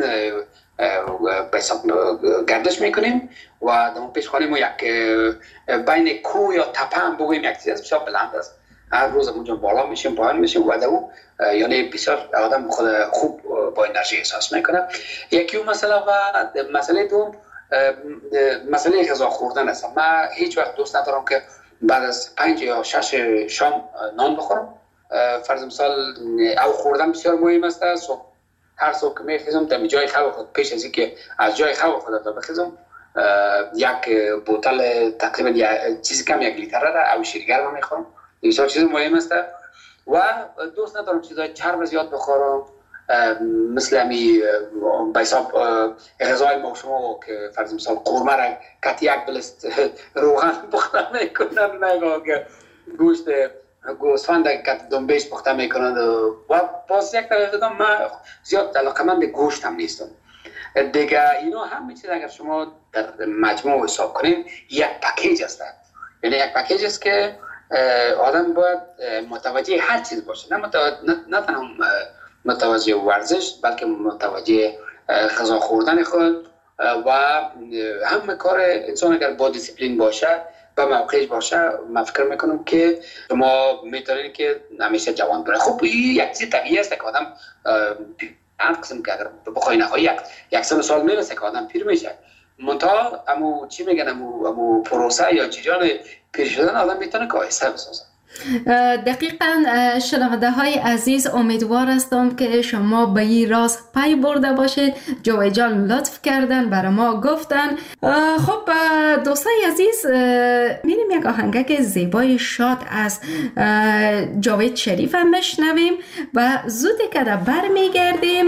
به حساب گردش میکنیم و در پیش خانه ما یک بین کوه یا تپه هم بگویم یک چیز بسیار بلند است. هر روز اونجا بالا میشیم پایین میشیم و دو یعنی بسیار آدم خود خوب با انرژی احساس میکنه. یکی اون مسئله و مسئله دوم مسئله غذا خوردن است. من هیچ وقت دوست ندارم که بعد از 5 یا 6 شام نان بخورم. فرض مثال او خوردن بسیار مهم است. هر صبح که میخیزم در جای خواب خود پیش از اینکه از جای خواب خود بخیزم یک بوتل تقریبا چیزی کم 1 لیتر را او شیرگر میخورم. این چیز مهم است و دوست ندارم چیزای چرب زیاد بخورم مثل همی به حساب غذای ما شما که فرض مثال قورمه را کتی یک بلست روغن پخته میکنن نگاه که گوشت گوسفند کت دنبیش پخته میکنند و باز یک طرف من زیاد علاقه‌مند به گوشت هم نیستم دیگه. اینا همه چیز اگر شما در مجموع حساب کنیم یک پکیج است. یعنی یک پکیج است که آدم باید متوجه هر چیز باشه، نه تنها متوجه ورزش بلکه متوجه غذا خوردن خود و همه کار انسان اگر با دیسیپلین باشه و موقعش باشه من فکر میکنم که شما میتونید که همیشه جوان بره. خب این یک چیز طبیعی است که آدم هر قسم که اگر بخوای نخواهی یک سال میرسه که آدم پیر میشه. منتها امو چی میگن امو پروسه یا چیزان پیر شدن آدم میتونه که آهسته بسازه.
دقیقاً شنونده های عزیز امیدوار هستم که شما به این راز پی برده باشید. جاوید جان لطف کردن برای ما گفتن. خب دوستای عزیز میریم یک آهنگک زیبای شاد از جاوید شریف هم بشنویم و زود که بر میگردیم.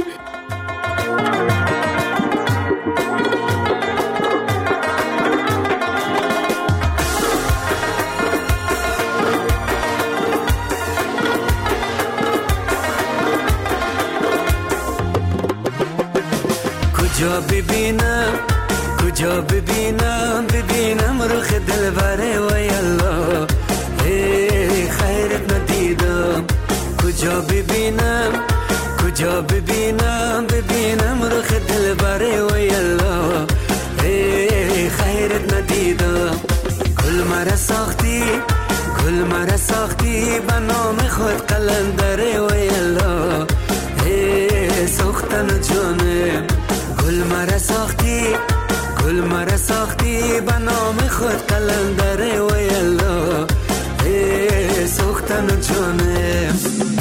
کجا ببینم روخ دلبره و یالله خیرت ندیدم. کجا ببینم روخ دلبره و یالله خیرت ندیدم. گل مرا ساختی به نام خود قلندره و یالله ساختن جانم. گل مرا ساختی به نام خود قلندره و یالله ساختن جانم.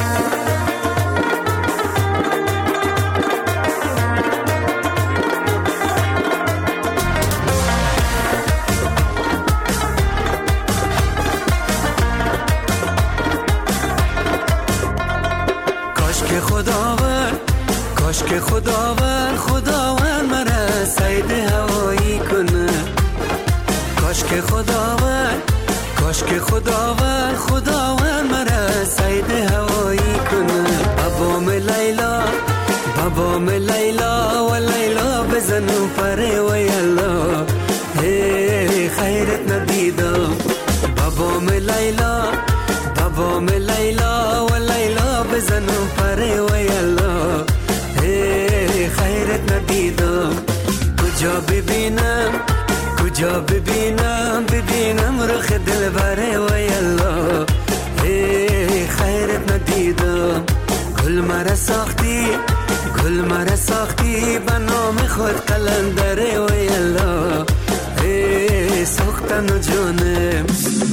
کاش که خداوند مرا سید هوایی کنه. کاش که خداوند مرا سید هوایی کنه. بابام لیلا و لیلا بزنو پره و یالا خیرت ندیدم. بابام لیلا و لیلا بزنو پره و یالا خیرت ندیدم. کجا ببینم روخ دلبره و یالا خیرت ندیدم. جانم.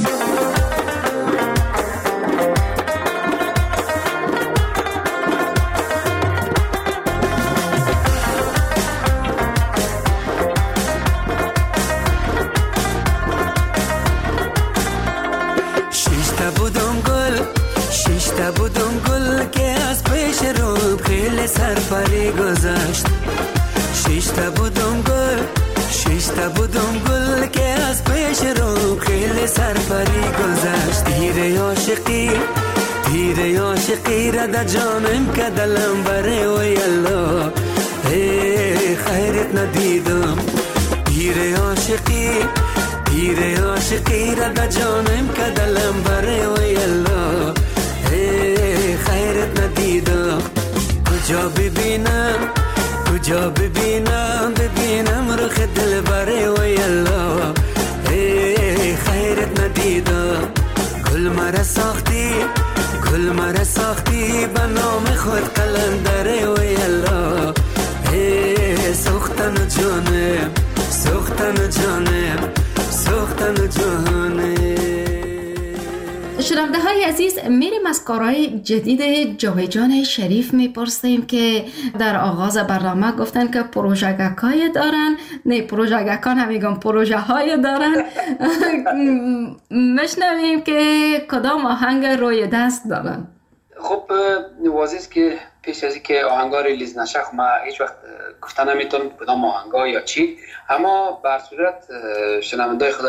شیشتا بودم گل که از پیش رو خیلی سرپری گذشت. شیشتا بودم گل که از پیش رو خیلی سرپری گذشت. تیر عاشقی را در جانم که دلم بره و یلا خیرت ندیدم. تیر عاشقی را در جانم که دلم بره و یلا خیرت ندیدم. کجا ببینم رخ دل بره و یلا خیرت ندیدم. گل مرا ساختی به نام خود قلندره و یلا سوختن جانم.
شنونده های عزیز، میریم از کارهای جدید جاویدجان شریف میپرسیم که در آغاز برنامه گفتن که پروژه‌های دارن. نه پروژه‌کان هم میگم پروژه های دارن. مشنویم که کدام آهنگ روی دست دارن.
خب واضحه است که پیش از اینکه آهنگا ریلیز نشه ما هیچ وقت گفتن نمیتونم کدام آهنگا یا چی، اما بر صورت شنوندای خود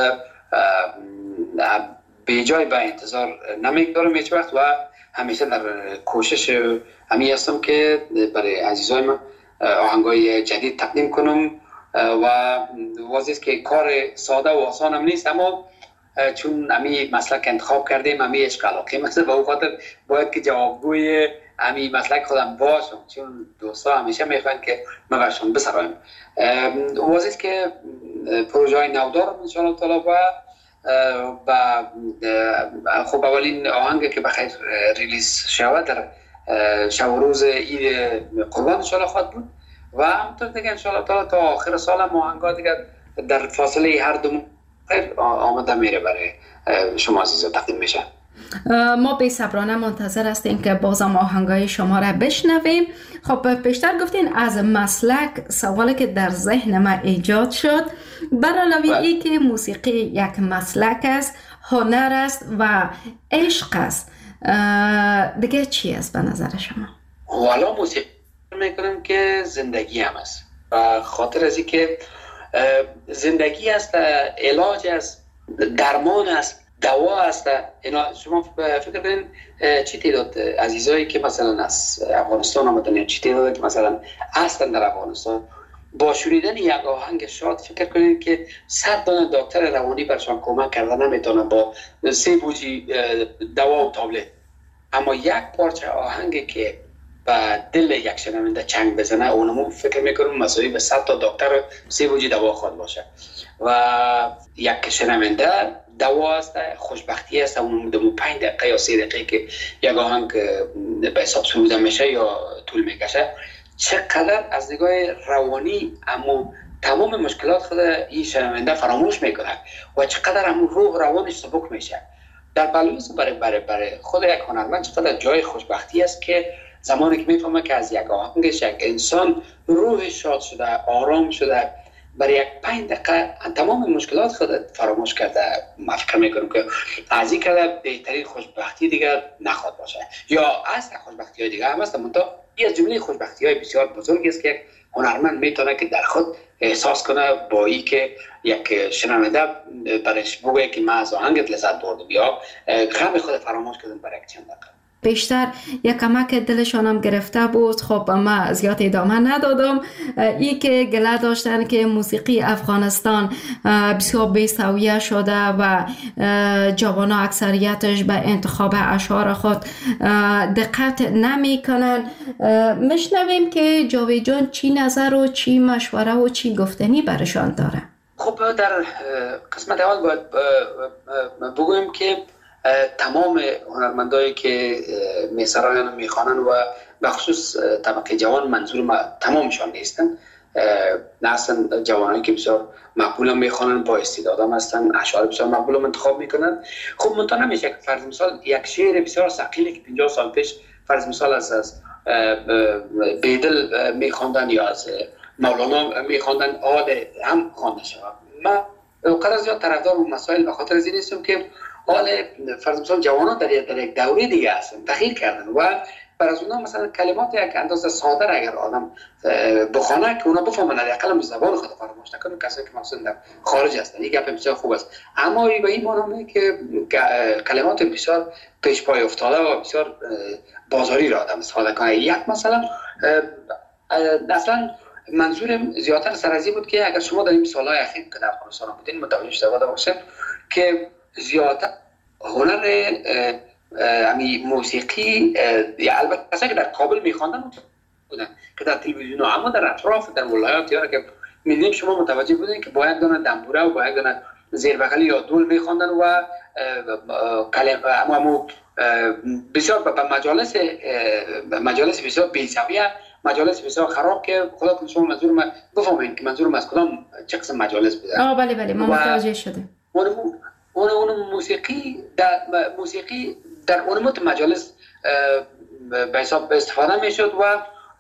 به جای به انتظار نمیگذارم هیچ وقت و همیشه در کوشش همی هستم که برای عزیزای من آهنگای جدید تقدیم کنم و واضح است که کار ساده و آسان هم نیست، اما چون همی مسلک انتخاب کردیم همی عشق علاقه مثل به اون خاطر باید که جوابگوی همی مسلک خودم باشم، چون دوستا همیشه میخوان که من برشان بسرایم. واضح است که پروژه های نو دارم انشاءالله تعالی و خب اولین آهنگ که بخیر ریلیز شود در شب و روز عید قربان انشاءالله خواهد بود و همونطور دیگه انشاءالله تعالی تا آخر سال هم آهنگا دیگه در فاصله هر دو آمده میره برای شما عزیزا تقدیم میشه.
ما بی صبرانه منتظر هستیم که بازم آهنگای شما را بشنویم. خب پیشتر گفتین از مسلک، سوالی که در ذهن ما ایجاد شد بر علاوه ای که موسیقی یک مسلک است، هنر است و عشق است، دیگه چی است به نظر شما؟
والا موسیقی میکنم که زندگی هم است و خاطر از این که زندگی است، علاج است، درمان است، دوا است. اینا شما فکر کنین چی تعداد عزیزایی که مثلا از افغانستان آمدن، چی تعداد که مثلا هستن در افغانستان با شنیدن یک آهنگ شاد فکر کنین که 100 دانه دکتر روانی برشان کمک کردن نمیتونه با 3 بوجی دوا و تابلت، اما یک پارچه آهنگی که با دل یک شنونده چنگ بزنه اونمو فکر میکنم مساوی به 100 تا دکتر 3 بوجی دوا خود باشه و یک شنونده دوا است، خوشبختی است. اون دمو 5 دقیقه یا 3 دقیقه که یک آهنگ به حساب سروده میشه یا طول میکشه، چقدر از نگاه روانی اما تمام مشکلات خود این شنونده فراموش میکنه و چقدر اما روح روانش سبک میشه. در بلوز برای خود یک هنرمند چقدر جای خوشبختی است که زمانی که میفهمه که از یک آهنگش یک انسان روحش شاد شده، آرام شده، برای یک 5 دقیقه تمام مشکلات خود فراموش کرده. من فکر میکنم که از این که بهترین خوشبختی دیگر نخواد باشه، یا اصلا خوشبختی های دیگر هم هست، منتها این از جمله خوشبختی های بسیار بزرگی است که هنرمند میتونه که در خود احساس کنه با این که یک شنونده برش بگه که من از آهنگت لذت بردم یا غم خود فراموش کردم برای یک چند دقیقه.
بیشتر یک کمک دلشانم گرفته بود. خب ما زیاد ادامه ندادم. ای که گله داشتن که موسیقی افغانستان بسیار بی‌سویه شده و جوانا اکثریتش به انتخاب اشعار خود دقت نمی کنن. مشنویم که جاوید جان چی نظر و چی مشوره و چی گفتنی برشان داره.
خب در قسمت اول باید بگویم که تمام هنرمندایی که میسرایان میخوانن و به خصوص طبقه جوان، منظور ما تمامشان نیستن، اصلا جوانایی که بسیار مقبول هم میخوانن، با استعداد هم هستن، اشعار بسیار مقبول هم انتخاب میکنن. خب منتها نمیشه که فرض مثال یک شعر بسیار ثقیلی که 50 سال پیش فرض مثال از بیدل میخواندن یا از مولانا میخواندن هم خوانده شود. من قرار زیاد طرفدار اون مسائل به خاطر از این هستم که فرض مثال جوانان در یک دوره دیگه هستن، تغییر کردن و بر از اونا مثلا کلمات یک اندازه ساده اگر آدم بخونه که اونا بفهمن، حداقل زبان خود فراموش نکنن، کسایی که مثلا در خارج هستن. این گپ بسیار خوب است، اما به این معنی که کلمات بسیار پیش پای افتاده و بسیار بازاری را آدم استفاده کنه. یک مثلا اصلا منظورم زیادتر سرازی بود که اگر شما در این سالهای اخیر که در افغانستان بودین متوجه شده باشید که زیادتر هنر موسیقی البته کسایی که در کابل میخواندن بودن که در تلویزیون ها، اما در اطراف در ولایات یا که میدونیم شما متوجه بودین که باید دونه دنبوره و باید دونه زیر بغلی یا دول میخواندن و اما بسیار به مجالس بسیار بی‌سویه، مجالس بسیار خراب که خدا کنه شما منظور من بفهمید که منظورم از کدام چه قسم مجالس بوده.
بله ما متوجه شدیم.
اون موسیقی در اون مجالس به حساب استفاده میشد و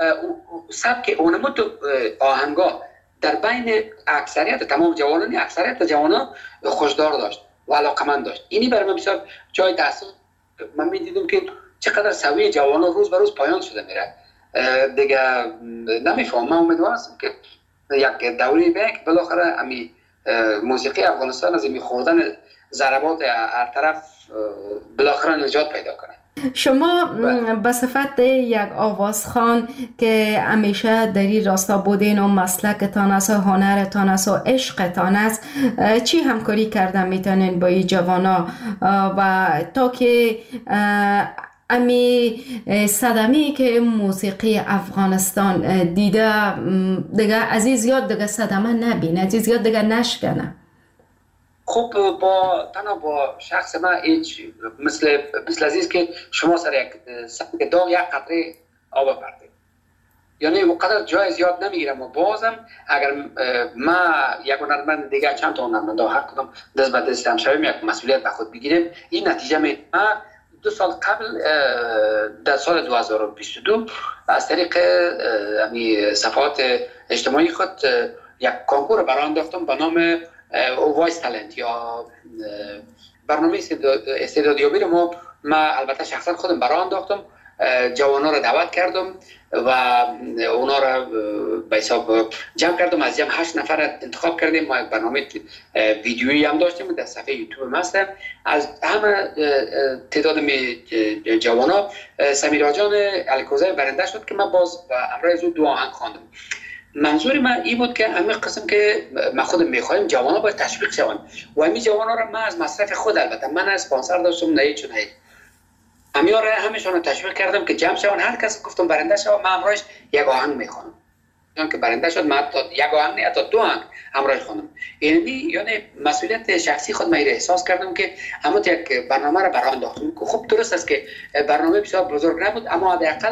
سبک اون آهنگا در بین اکثریت تمام جوانان، اکثریت جوانان خوشدار داشت و علاقمند داشت. اینی برای من بسیار جای تأسف. من میدیدم که چقدر سویه جوانان روز به روز پایان شده میره دیگه. نمیفهم. من امیدوارم که یک دوری بیاید که بالاخره امی موسیقی افغانستان از این خوردن ضربات هر طرف بالاخره نجات پیدا کنه.
شما به صفت یک آوازخوان که همیشه در این راستا بودین و مسلکتان است و هنرتان است و عشقتان است، چی همکاری کردن میتونین با این جوانا و تا که امی صدمی که موسیقی افغانستان دیگه عزیز یاد دیگه صدمه نبینه، عزیز یاد دیگه نشکنه؟
خب با شخص من هیچ مثل عزیز که شما سر یک داغ یک قطره آب پرتید، یعنی وقدر جای زیاد نمیگیرم و بازم اگر ما یک هنرمند دیگه چند تا هنرمند هر کدام دست به دست هم شویم یک مسئولیت به خود بگیریم، این نتیجه می. من 2 سال قبل در سال 2022 از طریق صفحات اجتماعی خود یک کنکور برای انداختم به نام وایس تالنت یا برنامه استعدادیابی رو ما البته شخصا خودم برای انداختم. جوانا رو دعوت کردم و اونا رو به حساب جمع کردم، از جمع 8 نفر انتخاب کردیم. ما یک برنامه ویدیویی هم داشتیم در صفحه یوتیوب هستم. از همه تعداد جوانا سمیرا جان الکوزای برنده شد که من باز امروز او 2 آهنگ خواندم. منظور من این بود که همین قسم که ما خودم میخوایم جوانا باید تشویق شوند و همین جوانا رو من از مصرف خود، البته من اسپانسر داشتم نه چون همیار همشون رو تشویق کردم که جمع شوند. هر کس گفتم برنده شو من امروز یک آهنگ میخوانم، چون که برنده شد من تا یک آهنگ نه تا 2 آهنگ امروز خوانم. یعنی مسئولیت شخصی خود من احساس کردم که اما یک برنامه رو برای انداختم. خب درست است که برنامه بسیار بزرگ نبود، اما حداقل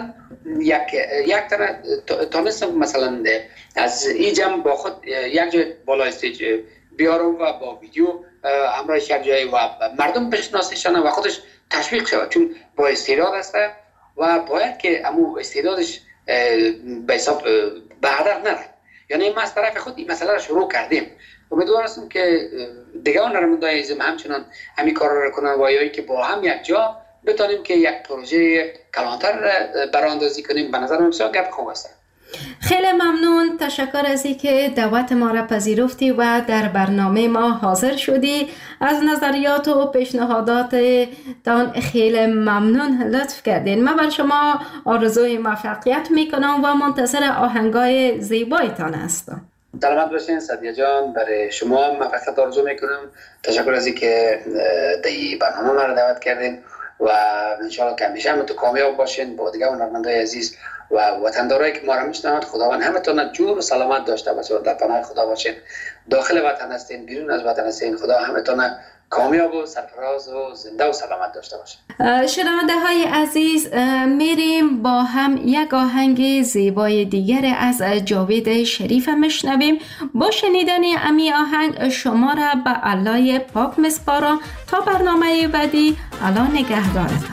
یک تانستم مثلا از این جمع با خود یک جای بالا استیج بیارم و با ویدیو امروز یک جای و مردم بشناسیشن و خودش تشویق شود، چون با استعداد است و باید که امو استعدادش به حساب به هدر نره. یعنی ما از طرف خود این مسئله رو شروع کردیم. امیدوار هستم که دیگه هنرمندای عزیزم همچنان همین کار رو کنن و یایی که با هم یک جا بتونیم که یک پروژه کلانتر براندازی کنیم. به نظر من بسیار گپ خوب است.
خیلی ممنون، تشکر از اینکه دعوت ما را پذیرفتی و در برنامه ما حاضر شدی. از نظریات و پیشنهادات تان خیلی ممنون، لطف کردین. من بر شما آرزوی موفقیت میکنم و منتظر آهنگای زیبایتان هستم.
سلامت باشین سعدیه جان، برای شما موفقیت آرزو میکنم. تشکر از اینکه در برنامه ما را دعوت کردین و انشاءالله که همیشه همتون کامیاب باشین با دیگه هنرمندای عزیز و وطندارایی که ما را میشنوند. خداوند همتون جور و سلامت داشته باشه و در پناه خدا باشین. داخل وطن هستین، بیرون از وطن هستین، خدا همتون کامیاب و سرفراز و زنده و سلامت داشته باشه.
شنونده های عزیز، میریم با هم یک آهنگ زیبای دیگر از جاوید شریف میشنویم. با شنیدن امی آهنگ شما را به الله پاک میسپارم تا برنامه بعدی. الله نگهدارتان.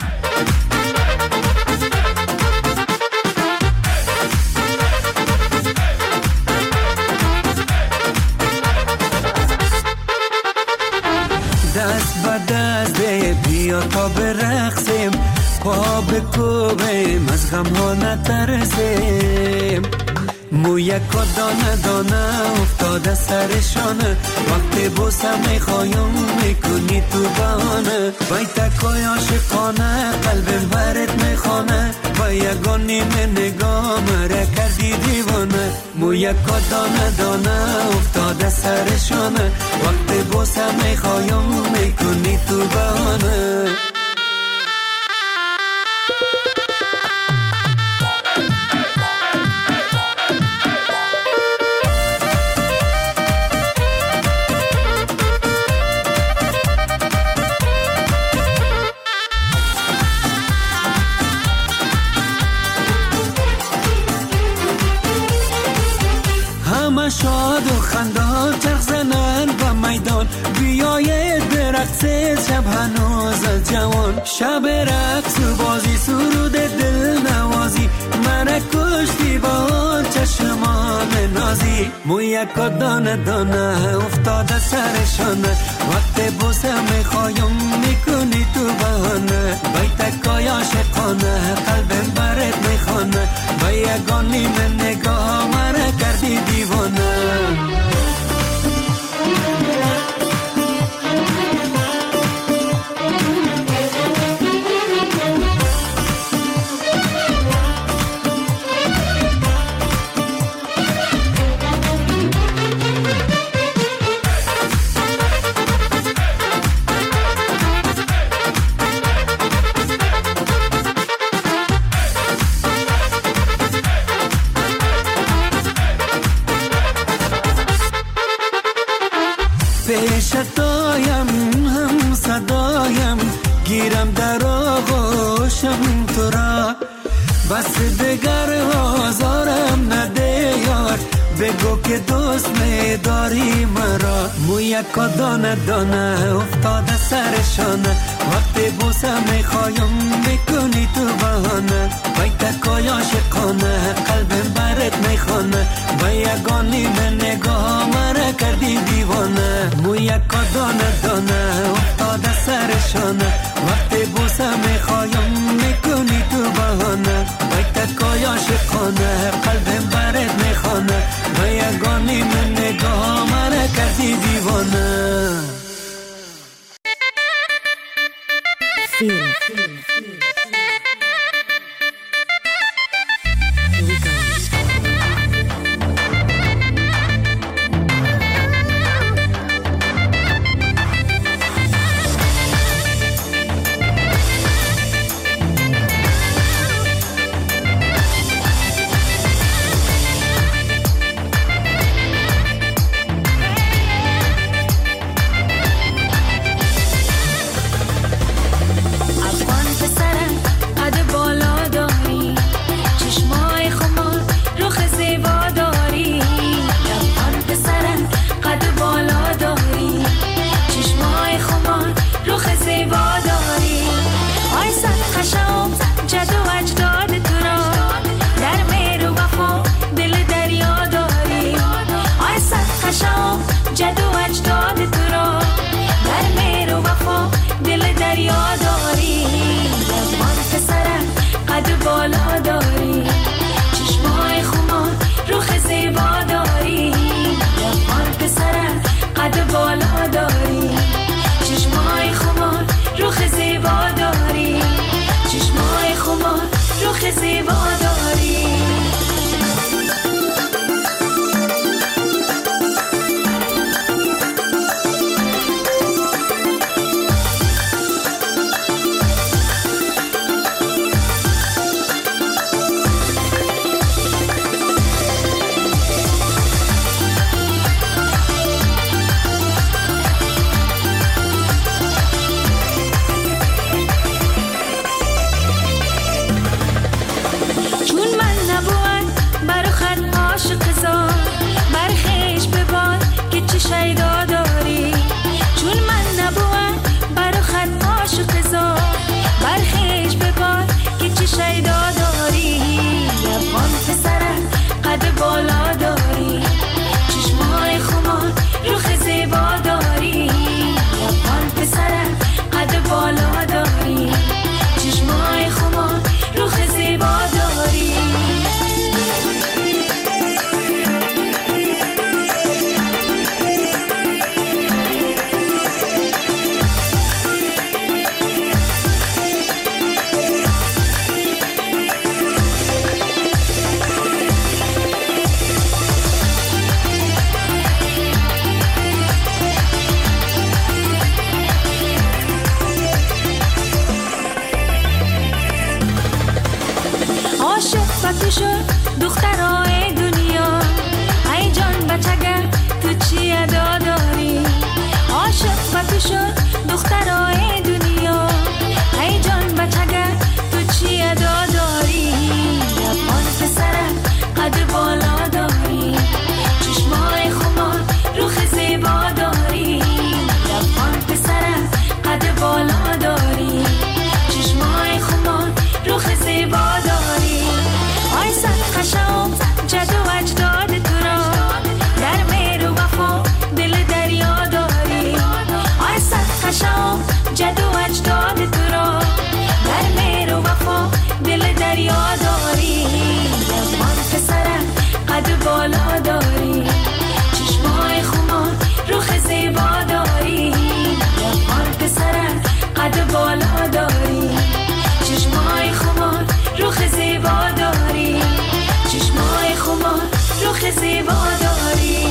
دست به دست بیا تا برقصیم، پا بکوبیم از غم ها نترسیم. مویکا دانه دانه افتاده سرشانه، وقتی بوسه میخوایم میکنی تو بانه. بیتکای عاشقانه قلبم برت میخوانه، با یگان نیمه نگاه مره کردی دیوانه. مویکا دانه دانه افتاده سرشانه، وقتی بوسه میخوایم میکنی تو بانه. شاد و خندان چرخ زنن و میدان، بیاید برقصید شب هنوز از جوان. شب رقص و بازی سرود دل نوازی، من کشتی با آن چشمان نازی. مویکا دانه دانه افتاده سرشانه، وقت بوسه میخوایم میکنی تو بهانه. بیتکای عاشقانه قلبم برت میخوانه، با یگان نیمه نگاه مرا کردی دیوانه. پیشتایم هم صدایم، گیرم در آغوشم تو را. بس دگر آزارم نده یار، بگو که دوست میداری مرا. مویکا دانه دانه افتاده سرشانه، وقتی بوسه میخوایم میکنی تو بهانه. بیتکای عاشقانه قلبم برت میخوانه، با یگان نیمه نگاه مرا کردی دیوانه. مویکا دانه دانه افتاده سرشانه، وقتی بوسه میخوایم میکنی تو بهانه. بیتکای عاشقانه قلبم برت میخوانه، با یگان نیمه نگاه مرا کردی دیوانه.
چشمای شد دخترای دنیا ای جان بچگر تو چی ادا داری عاشق با تو شد دخترای دنیا ای جان بچگر تو چی ادا داری افغان پسرم قد بالا داری چشمای خمار روخ زیبا داری افغان پسرم قد بالا داری چشمای خمار روخ زیبا داری آی صد خشم جد و اجداد تو را در مهر و وفا دل دریا داری آی صد خشم جد و اجداد تو را در مهر و وفا دل دریا داری افغان پسرم قد بالا داری چشمای خمار روخ زیبا داری افغان پسرم قد بالا داری چشمای خمار روخ زیبا داری چشمای خمار روخ زیبا داری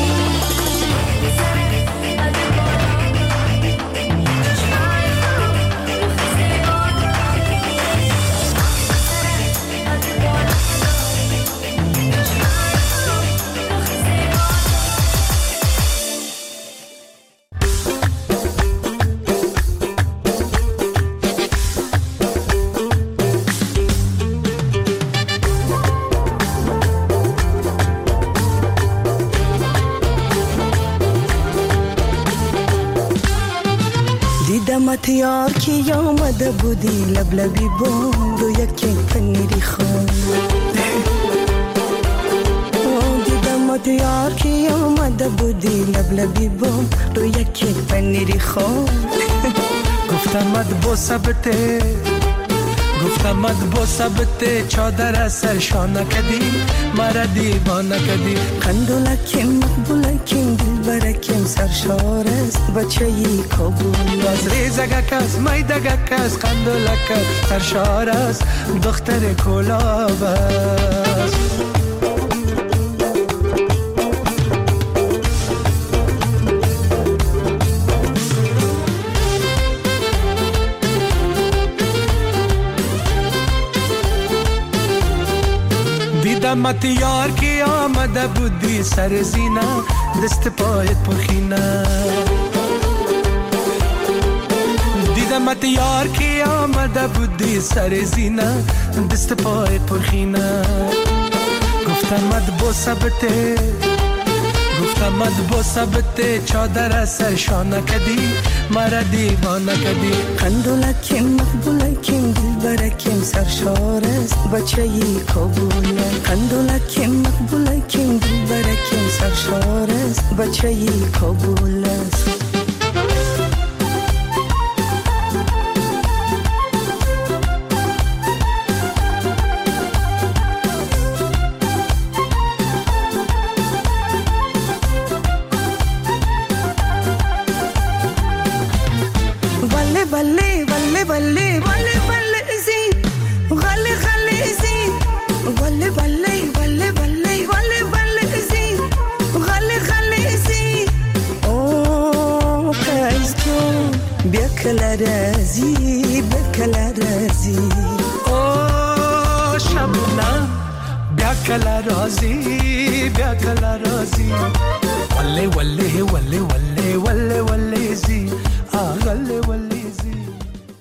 دیدمت یار کی آمده بودی لبلبی بود و یکی پنیری خون دیدمت یار کی آمده بودی لبلبی بود و یکی پنیری خون
گفتمت با ثبته چادر سرشانه کدی مرا دیوانه کدی
قندولکیم مقبولکیم دلبرکیم سرشار است بچه ای کابل
از ریزگک از میدگک از قندولک سرشار است دختر کلاب است دیدمت یار کی آمده بودی سر زینه دست پایت پرخینه دیدمت یار کی آمده بودی سر زینه دست پایت پرخینه گفتمت با ثبته چادر سرشانه کدی مرا دیوانه کدی
قندولکیم مقبولکیم دلبرکیم سرشار است بچه ای کابل قندولکیم مقبولکیم دلبرکیم سرشار است بچه ای کابل است بله بله بله بله بله زی غله غله زی بله بله بله بله بله بله زی غله غله زی او کایز تو بیا کلا رازی
او شبنم بیا کلا رازی وله وله وله وله وله وله زی غله وله زی